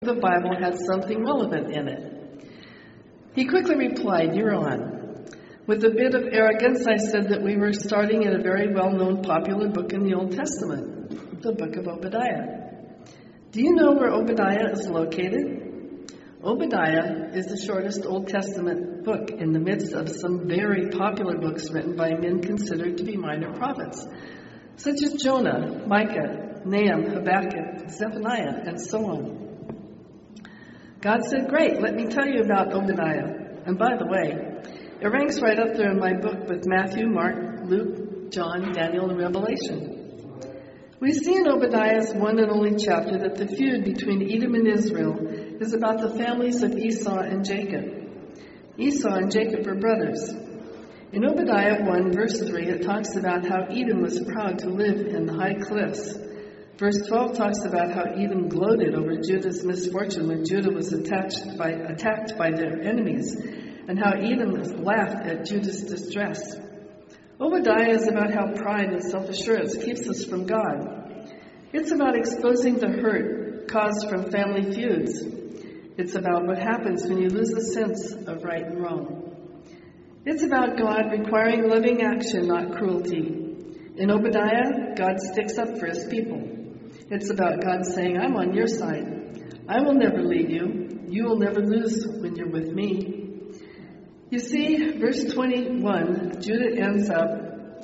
the Bible had something relevant in it. He quickly replied, "You're on." With a bit of arrogance, I said that we were starting at a very well-known popular book in the Old Testament, the book of Obadiah. Do you know where Obadiah is located? Obadiah is the shortest Old Testament book in the midst of some very popular books written by men considered to be minor prophets, such as Jonah, Micah, Nahum, Habakkuk, Zephaniah, and so on. God said, "Great, let me tell you about Obadiah." And by the way, it ranks right up there in my book with Matthew, Mark, Luke, John, Daniel, and Revelation. We see in Obadiah's one and only chapter that the feud between Edom and Israel is about the families of Esau and Jacob. Esau and Jacob were brothers. In Obadiah 1, verse 3, it talks about how Edom was proud to live in the high cliffs. Verse 12 talks about how Edom gloated over Judah's misfortune when Judah was attacked by their enemies, and how Edom laughed at Judah's distress. Obadiah is about how pride and self-assurance keeps us from God. It's about exposing the hurt caused from family feuds. It's about what happens when you lose the sense of right and wrong. It's about God requiring loving action, not cruelty. In Obadiah, God sticks up for his people. It's about God saying, "I'm on your side. I will never leave you. You will never lose when you're with me." You see, verse 21, Judah ends up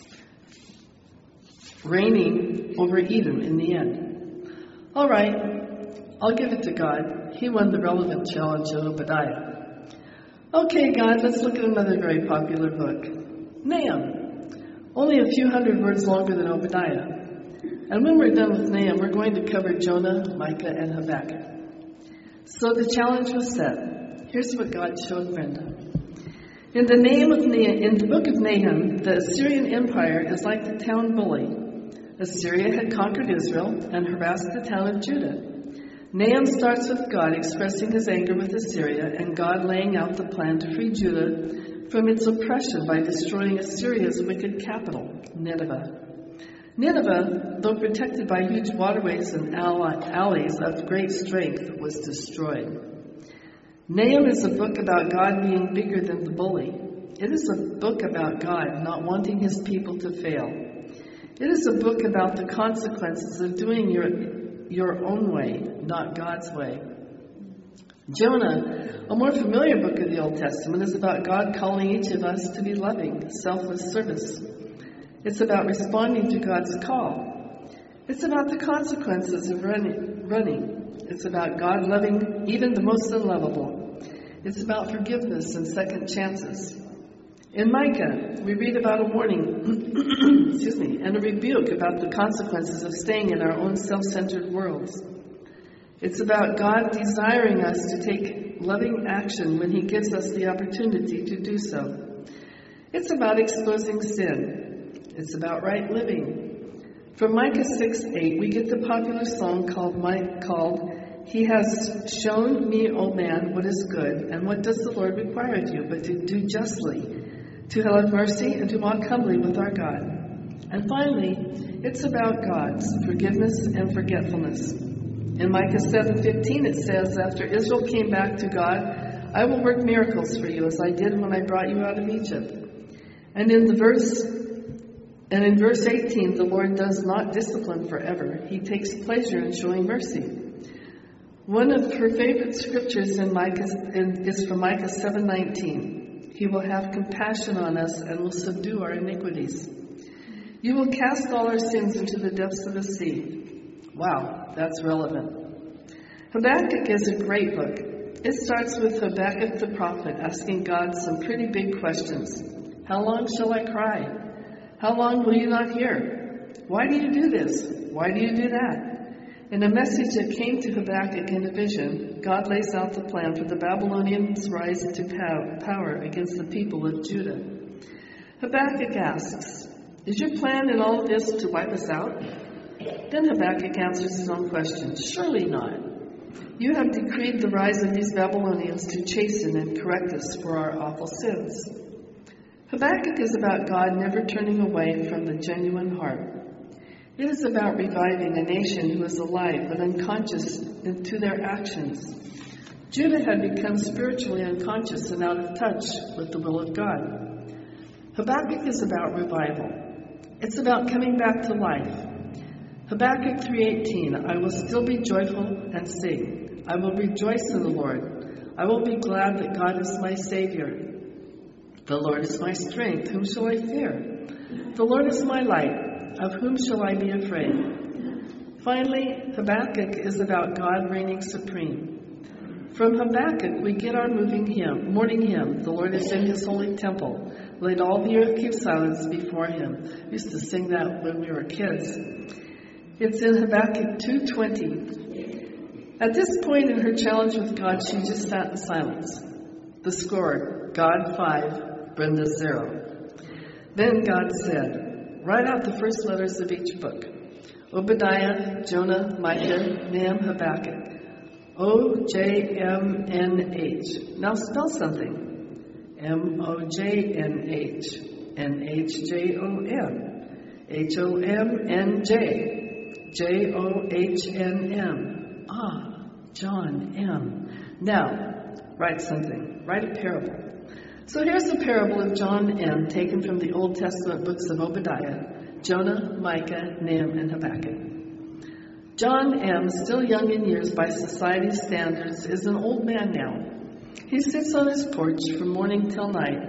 reigning over Edom in the end. All right, I'll give it to God. He won the relevant challenge of Obadiah. Okay, God, let's look at another very popular book, Nahum. Only a few hundred words longer than Obadiah. And when we're done with Nahum, we're going to cover Jonah, Micah, and Habakkuk. So the challenge was set. Here's what God showed Brenda. In the book of Nahum, the Assyrian Empire is like the town bully. Assyria had conquered Israel and harassed the town of Judah. Nahum starts with God expressing his anger with Assyria and God laying out the plan to free Judah from its oppression by destroying Assyria's wicked capital, Nineveh. Nineveh, though protected by huge waterways and alleys of great strength, was destroyed. Nahum is a book about God being bigger than the bully. It is a book about God not wanting his people to fail. It is a book about the consequences of doing your own way, not God's way. Jonah, a more familiar book of the Old Testament, is about God calling each of us to be loving, selfless service. It's about responding to God's call. It's about the consequences of running. It's about God loving even the most unlovable. It's about forgiveness and second chances. In Micah, we read about a warning and a rebuke about the consequences of staying in our own self-centered worlds. It's about God desiring us to take loving action when he gives us the opportunity to do so. It's about exposing sin. It's about right living. From Micah 6:8, we get the popular song called "He has shown me, O man, what is good, and what does the Lord require of you, but to do justly, to have mercy, and to walk humbly with our God." And finally, it's about God's forgiveness and forgetfulness. In Micah 7:15, it says, "After Israel came back to God, I will work miracles for you, as I did when I brought you out of Egypt." And in verse 18, the Lord does not discipline forever. He takes pleasure in showing mercy. One of her favorite scriptures is from Micah 7:19. "He will have compassion on us and will subdue our iniquities. You will cast all our sins into the depths of the sea." Wow, that's relevant. Habakkuk is a great book. It starts with Habakkuk the prophet asking God some pretty big questions. How long shall I cry? How long will you not hear? Why do you do this? Why do you do that? In a message that came to Habakkuk in a vision, God lays out the plan for the Babylonians' rise into power against the people of Judah. Habakkuk asks, "Is your plan in all of this to wipe us out?" Then Habakkuk answers his own question, "Surely not. You have decreed the rise of these Babylonians to chasten and correct us for our awful sins." Habakkuk is about God never turning away from the genuine heart. It is about reviving a nation who is alive but unconscious to their actions. Judah had become spiritually unconscious and out of touch with the will of God. Habakkuk is about revival. It's about coming back to life. Habakkuk 3:18, I will still be joyful and sing. I will rejoice in the Lord. I will be glad that God is my Savior. The Lord is my strength. Whom shall I fear? The Lord is my light. Of whom shall I be afraid? Finally, Habakkuk is about God reigning supreme. From Habakkuk, we get our morning hymn, The Lord is in his holy temple. Let all the earth keep silence before him. We used to sing that when we were kids. It's in Habakkuk 2:20. At this point in her challenge with God, she just sat in silence. The score, God 5, Brenda 0. Then God said, write out the first letters of each book. Obadiah, Jonah, Micah, Nahum, Habakkuk. O-J-M-N-H. Now spell something. M-O-J-N-H. N-H-J-O-N. H-O-M-N-J. J-O-H-N-M. Ah, John M. Now, write something. Write a parable. So here's the parable of John M. taken from the Old Testament books of Obadiah, Jonah, Micah, Nahum, and Habakkuk. John M., still young in years by society's standards, is an old man now. He sits on his porch from morning till night,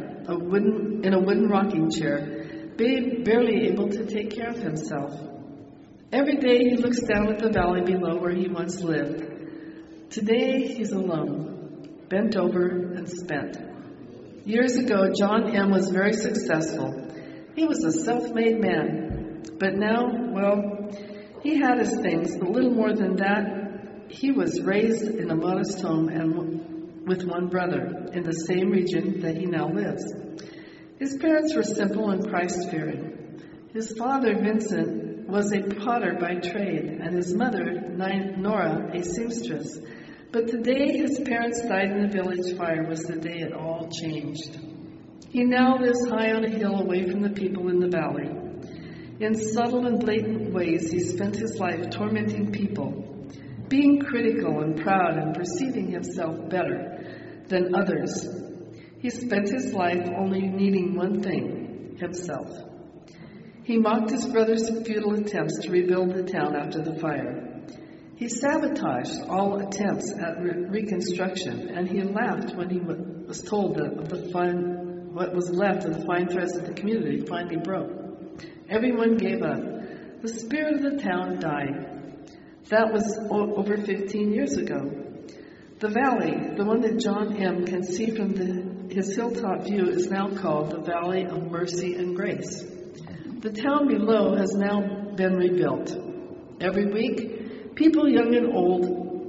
in a wooden rocking chair, barely able to take care of himself. Every day he looks down at the valley below where he once lived. Today he's alone, bent over and spent. Years ago, John M. was very successful. He was a self-made man. But now, well, he had his things, but little more than that. He was raised in a modest home and with one brother in the same region that he now lives. His parents were simple and Christ-fearing. His father, Vincent, was a potter by trade, and his mother, Nora, a seamstress. But the day his parents died in the village fire was the day it all changed. He now lives high on a hill away from the people in the valley. In subtle and blatant ways, he spent his life tormenting people, being critical and proud and perceiving himself better than others. He spent his life only needing one thing, himself. He mocked his brother's futile attempts to rebuild the town after the fire. He sabotaged all attempts at reconstruction, and he laughed when he was told that what was left of the fine threads of the community finally broke. Everyone gave up. The spirit of the town died. That was over 15 years ago. The valley, the one that John M. can see from his hilltop view, is now called the Valley of Mercy and Grace. The town below has now been rebuilt. Every week, people young and old,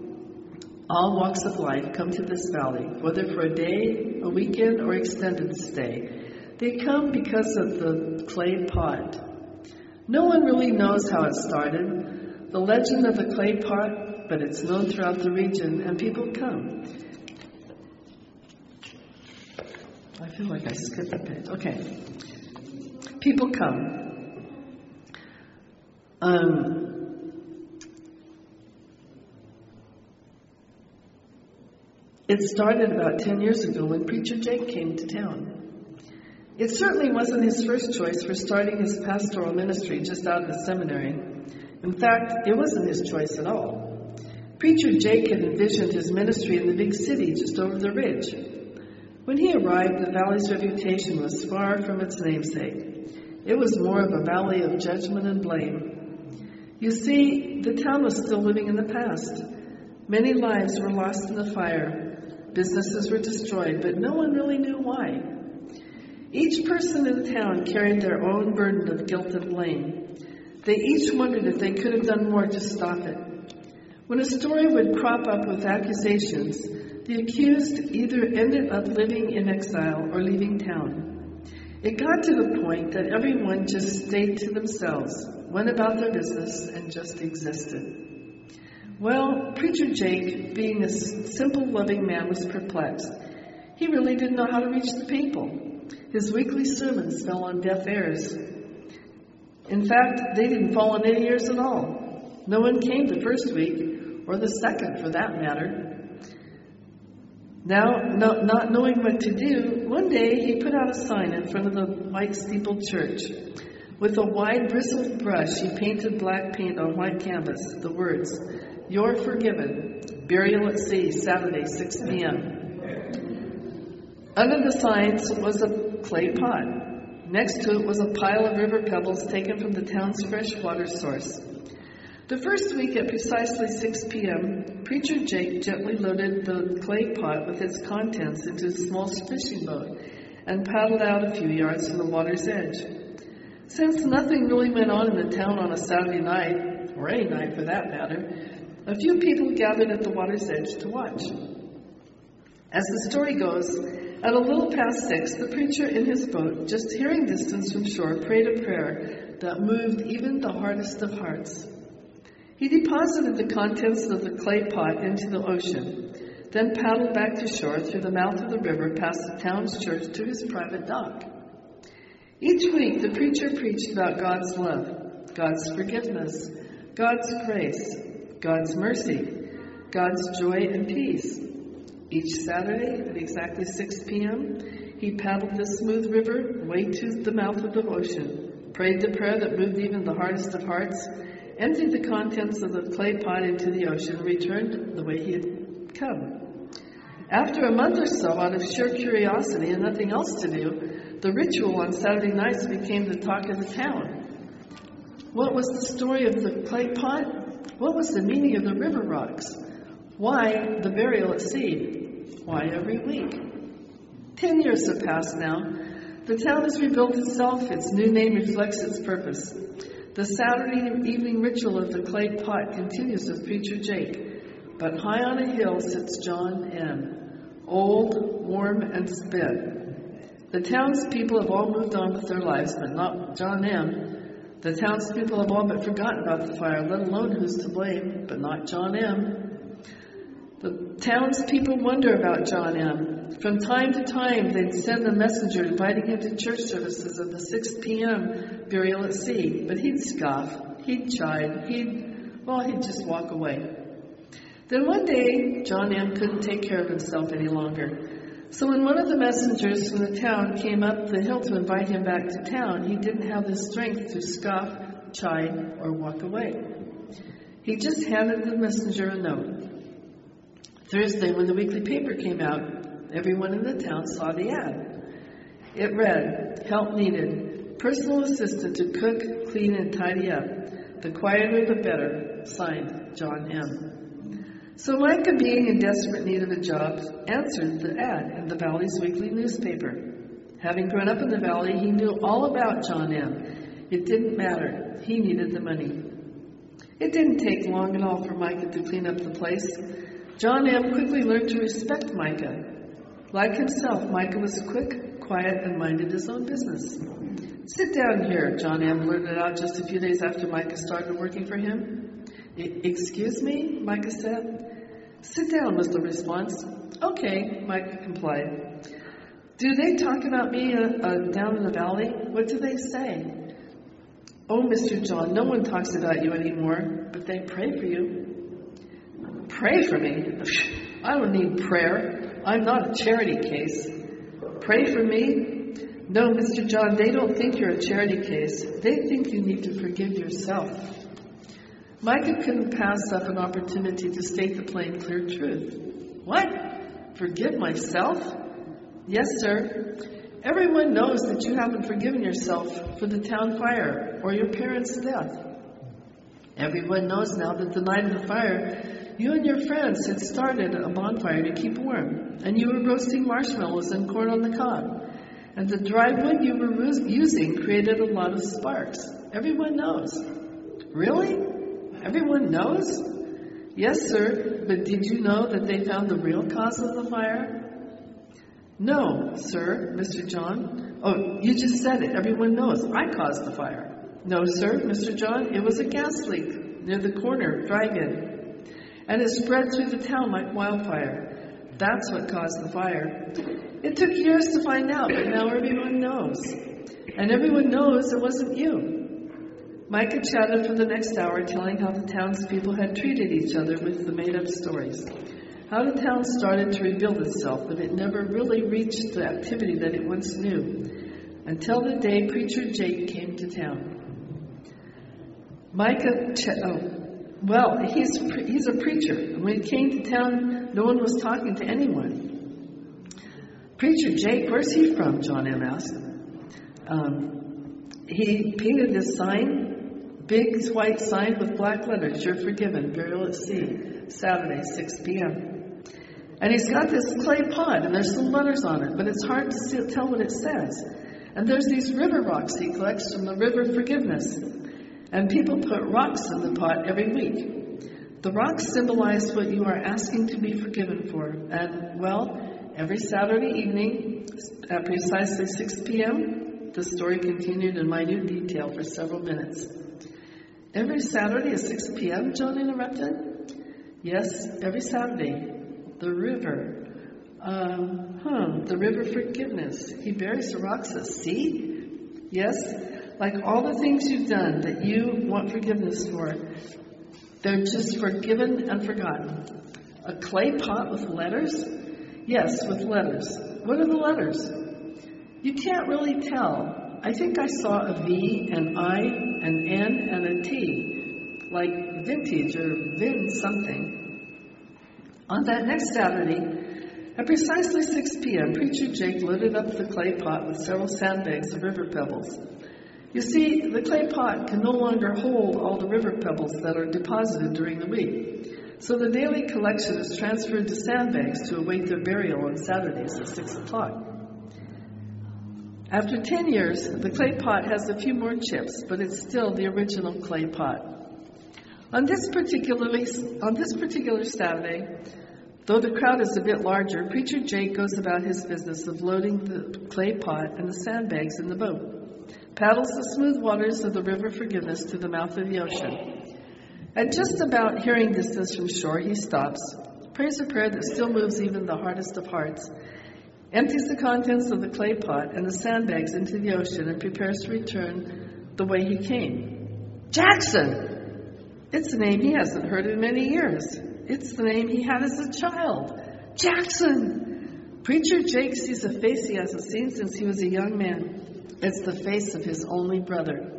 all walks of life, come to this valley, whether for a day, a weekend, or extended stay. They come because of the clay pot. No one really knows how it started, the legend of the clay pot, but it's known throughout the region, and people come. I feel like I skipped a page. Okay. People come. It started about 10 years ago when Preacher Jake came to town. It certainly wasn't his first choice for starting his pastoral ministry just out of the seminary. In fact, it wasn't his choice at all. Preacher Jake had envisioned his ministry in the big city just over the ridge. When he arrived, the valley's reputation was far from its namesake. It was more of a valley of judgment and blame. You see, the town was still living in the past. Many lives were lost in the fire. Businesses were destroyed, but no one really knew why. Each person in the town carried their own burden of guilt and blame. They each wondered if they could have done more to stop it. When a story would crop up with accusations, the accused either ended up living in exile or leaving town. It got to the point that everyone just stayed to themselves, went about their business, and just existed. Well, Preacher Jake, being a simple, loving man, was perplexed. He really didn't know how to reach the people. His weekly sermons fell on deaf ears. In fact, they didn't fall on any ears at all. No one came the first week, or the second for that matter. Now, not knowing what to do, one day he put out a sign in front of the white steepled church. With a wide bristled brush, he painted black paint on white canvas the words, "You're forgiven. Burial at sea, Saturday, 6 p.m. Under the signs was a clay pot. Next to it was a pile of river pebbles taken from the town's fresh water source. The first week at precisely 6 p.m., Preacher Jake gently loaded the clay pot with its contents into a small fishing boat and paddled out a few yards from the water's edge. Since nothing really went on in the town on a Saturday night, or any night for that matter, a few people gathered at the water's edge to watch. As the story goes, at a little past 6, the preacher in his boat, just hearing distance from shore, prayed a prayer that moved even the hardest of hearts. He deposited the contents of the clay pot into the ocean, then paddled back to shore through the mouth of the river past the town's church to his private dock. Each week, the preacher preached about God's love, God's forgiveness, God's grace, God's mercy, God's joy and peace. Each Saturday at exactly 6 p.m., he paddled the smooth river way to the mouth of the ocean, prayed the prayer that moved even the hardest of hearts, emptied the contents of the clay pot into the ocean, and returned the way he had come. After a month or so, out of sheer curiosity and nothing else to do, the ritual on Saturday nights became the talk of the town. What was the story of the clay pot? What was the meaning of the river rocks? Why the burial at sea? Why every week? 10 years have passed now. The town has rebuilt itself. Its new name reflects its purpose. The Saturday evening ritual of the clay pot continues with Preacher Jake, but high on a hill sits John M., old, warm, and spent. The townspeople have all moved on with their lives, but not John M. The townspeople have all but forgotten about the fire, let alone who's to blame, but not John M. The townspeople wonder about John M. From time to time, they'd send a messenger inviting him to church services of the 6 p.m. burial at sea, but he'd scoff, he'd chide, he'd just walk away. Then one day, John M. couldn't take care of himself any longer. So when one of the messengers from the town came up the hill to invite him back to town, he didn't have the strength to scoff, chide, or walk away. He just handed the messenger a note. Thursday, when the weekly paper came out, everyone in the town saw the ad. It read, "Help needed. Personal assistant to cook, clean, and tidy up. The quieter the better. Signed, John M." So Micah, being in desperate need of a job, answered the ad in the Valley's weekly newspaper. Having grown up in the Valley, he knew all about John M. It didn't matter. He needed the money. It didn't take long at all for Micah to clean up the place. John M. quickly learned to respect Micah. Like himself, Micah was quick, quiet, and minded his own business. "Sit down here," John M. blurted out just a few days after Micah started working for him. "Excuse me?" Micah said. "Sit down," was the response. "Okay," Micah complied. "Do they talk about me down in the valley? What do they say?" "Oh, Mr. John, no one talks about you anymore, but they pray for you." "Pray for me? I don't need prayer. I'm not a charity case." "Pray for me?" "No, Mr. John, they don't think you're a charity case. They think you need to forgive yourself." Micah couldn't pass up an opportunity to state the plain, clear truth. "What? Forgive myself?" "Yes, sir. Everyone knows that you haven't forgiven yourself for the town fire or your parents' death. Everyone knows now that the night of the fire, you and your friends had started a bonfire to keep warm, and you were roasting marshmallows and corn on the cob, and the dry wood you were using created a lot of sparks. Everyone knows." "Really? Everyone knows?" "Yes, sir, but did you know that they found the real cause of the fire?" "No, sir, Mr. John." "Oh, you just said it. Everyone knows. I caused the fire." "No, sir, Mr. John. It was a gas leak near the corner drive-in, and it spread through the town like wildfire. That's what caused the fire. It took years to find out, but now everyone knows. And everyone knows it wasn't you." Micah chatted for the next hour, telling how the townspeople had treated each other with the made-up stories. How the town started to rebuild itself, but it never really reached the activity that it once knew, until the day Preacher Jake came to town. He's a preacher. And when he came to town, no one was talking to anyone. Preacher Jake, where's he from? John M. asked. He painted this sign, big white sign with black letters, "You're forgiven, burial at sea, Saturday, 6 p.m. And he's got this clay pot, and there's some letters on it, but it's hard to tell what it says. And there's these river rocks he collects from the River Forgiveness. And people put rocks in the pot every week. The rocks symbolize what you are asking to be forgiven for. And, every Saturday evening at precisely 6 p.m., the story continued in minute detail for several minutes. Every Saturday at 6 p.m., John interrupted? Yes, every Saturday. The river. The River Forgiveness. He buries the rocks at sea? Yes, like all the things you've done that you want forgiveness for. They're just forgiven and forgotten. A clay pot with letters? Yes, with letters. What are the letters? You can't really tell. I think I saw a V, an I, an N, and a T, like vintage or vin something. On that next Saturday, at precisely 6 p.m., Preacher Jake loaded up the clay pot with several sandbags of river pebbles. You see, the clay pot can no longer hold all the river pebbles that are deposited during the week. So the daily collection is transferred to sandbags to await their burial on Saturdays at 6 o'clock. After 10 years, the clay pot has a few more chips, but it's still the original clay pot. On this particular Saturday, though the crowd is a bit larger, Preacher Jake goes about his business of loading the clay pot and the sandbags in the boat, paddles the smooth waters of the River Forgiveness to the mouth of the ocean. At just about hearing distance from shore, he stops, prays a prayer that still moves even the hardest of hearts, empties the contents of the clay pot and the sandbags into the ocean, and prepares to return the way he came. Jackson! It's a name he hasn't heard in many years. It's the name he had as a child. Jackson! Preacher Jake sees a face he hasn't seen since he was a young man. It's the face of his only brother.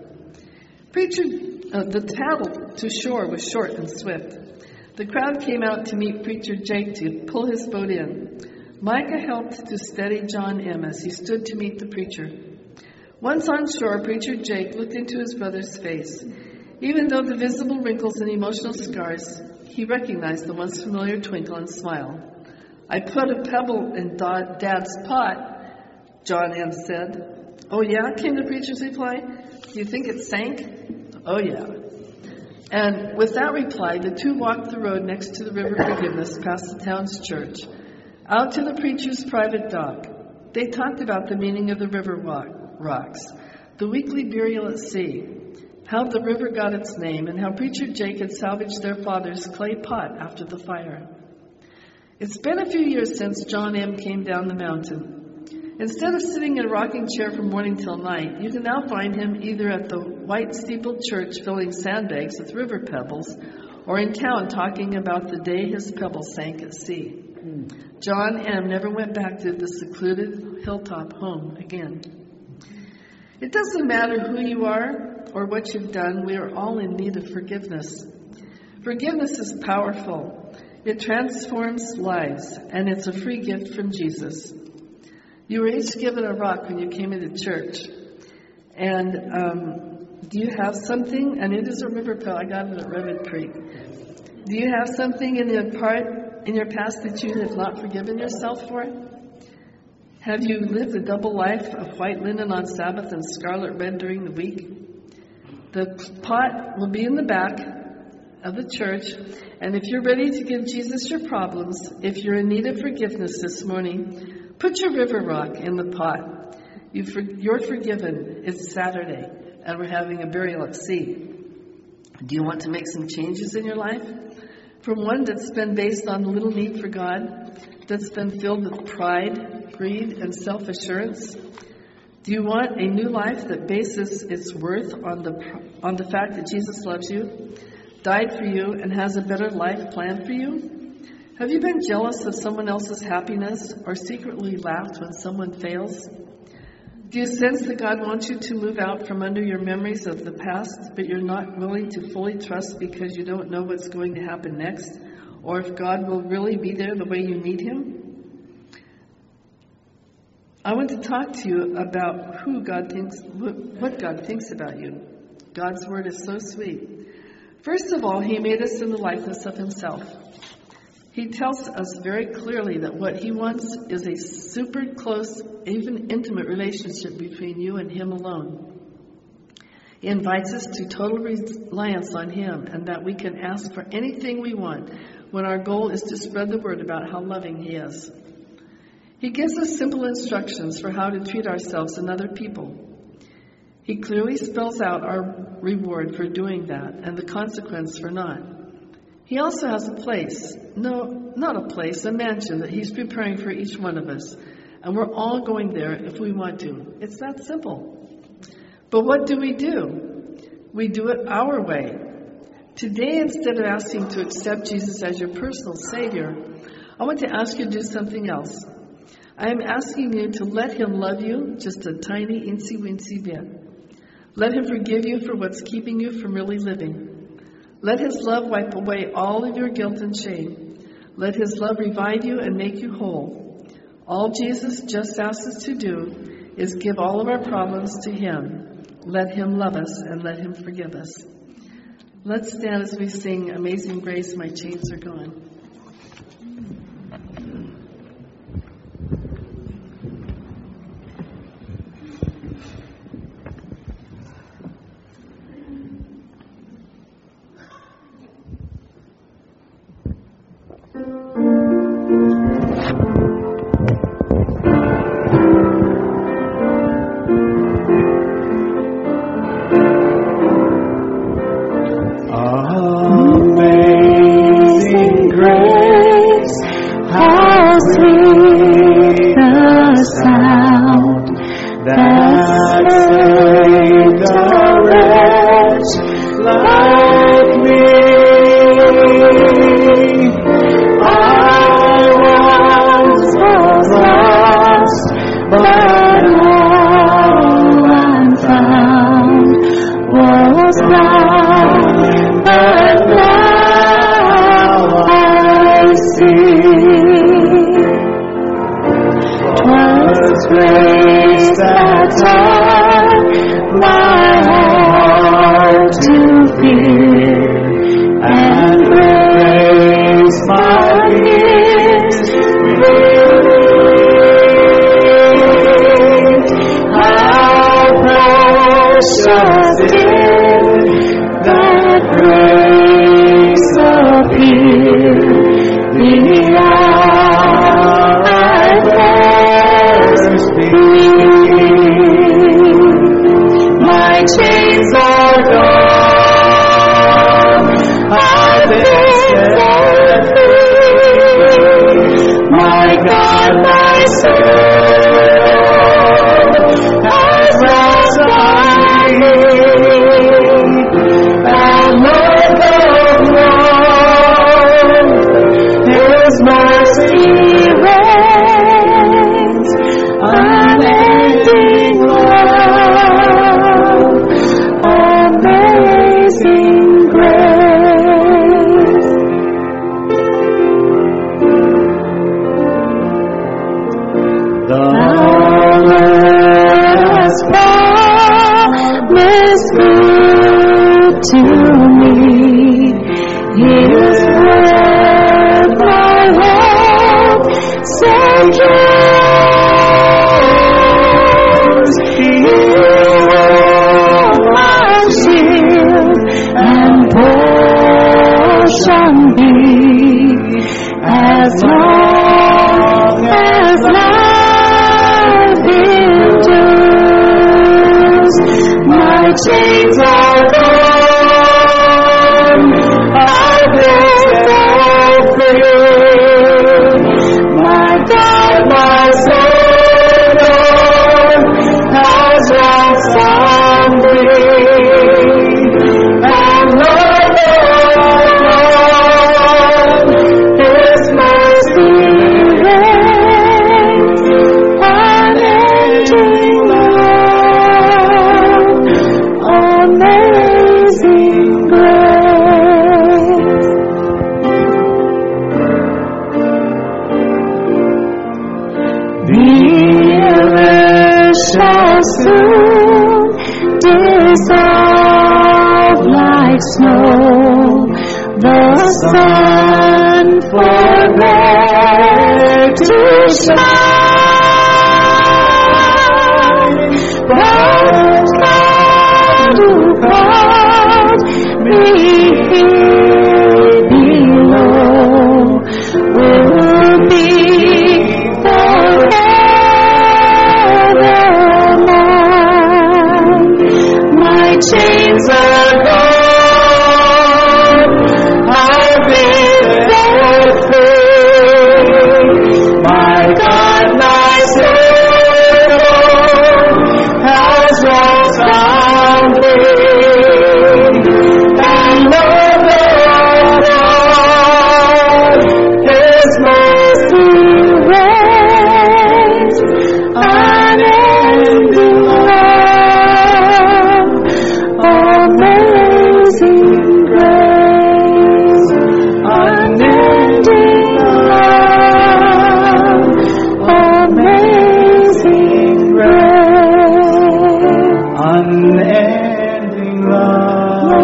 The paddle to shore was short and swift. The crowd came out to meet Preacher Jake to pull his boat in. Micah helped to steady John M. as he stood to meet the preacher. Once on shore, Preacher Jake looked into his brother's face. Even though the visible wrinkles and emotional scars, he recognized the once familiar twinkle and smile. I put a pebble in Dad's pot, John M. said. Oh yeah, came the preacher's reply. Do you think it sank? Oh yeah. And with that reply, the two walked the road next to the River Forgiveness past the town's church, out to the preacher's private dock. They talked about the meaning of the river rocks, the weekly burial at sea, how the river got its name, and how Preacher Jake had salvaged their father's clay pot after the fire. It's been a few years since John M. came down the mountain. Instead of sitting in a rocking chair from morning till night, you can now find him either at the white steepled church filling sandbags with river pebbles, or in town talking about the day his pebbles sank at sea. John M. never went back to the secluded hilltop home again. It doesn't matter who you are or what you've done, we are all in need of forgiveness. Forgiveness is powerful. It transforms lives, and it's a free gift from Jesus. You were each given a rock when you came into church. And do you have something? And it is a river pebble. I got it at Redwood Creek. Do you have something in your past that you have not forgiven yourself for? Have you lived a double life of white linen on Sabbath and scarlet red during the week? The pot will be in the back of the church, and if you're ready to give Jesus your problems, if you're in need of forgiveness this morning, put your river rock in the pot. You're forgiven. It's Saturday, and we're having a burial at sea. Do you want to make some changes in your life? From one that's been based on little need for God, that's been filled with pride, greed, and self-assurance, Do you want a new life that bases its worth on the fact that Jesus loves you, died for you, and has a better life planned for you? Have you been jealous of someone else's happiness or secretly laughed when someone fails? Do you sense that God wants you to move out from under your memories of the past, but you're not willing to fully trust because you don't know what's going to happen next, or if God will really be there the way you need Him? I want to talk to you about what God thinks about you. God's Word is so sweet. First of all, He made us in the likeness of Himself. He tells us very clearly that what He wants is a super close, even intimate relationship between you and Him alone. He invites us to total reliance on Him and that we can ask for anything we want when our goal is to spread the word about how loving He is. He gives us simple instructions for how to treat ourselves and other people. He clearly spells out our reward for doing that and the consequence for not. He also has a place, a mansion that He's preparing for each one of us. And we're all going there if we want to. It's that simple. But what do? We do it our way. Today, instead of asking to accept Jesus as your personal Savior, I want to ask you to do something else. I am asking you to let Him love you just a tiny, incy-wincy bit. Let Him forgive you for what's keeping you from really living. Let His love wipe away all of your guilt and shame. Let His love revive you and make you whole. All Jesus just asks us to do is give all of our problems to Him. Let Him love us and let Him forgive us. Let's stand as we sing Amazing Grace, My Chains Are Gone. My God, my Savior, snow, the sun forbear to shine, but shadow cloud me below will be forevermore. My chains are gone, I've been set free. My God, my Savior, has once found me. And Lord God, His mercy reigns, unending love, amazing grace, unending love, amazing grace, Unending love,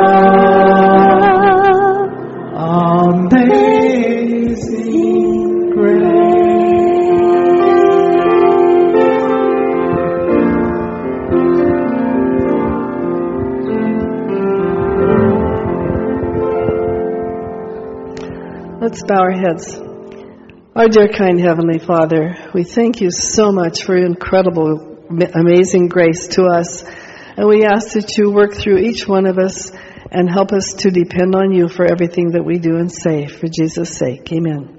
amazing grace. Let's bow our heads. Our dear kind Heavenly Father, we thank you so much for your incredible, amazing grace to us. And we ask that you work through each one of us and help us to depend on you for everything that we do and say. For Jesus' sake, amen.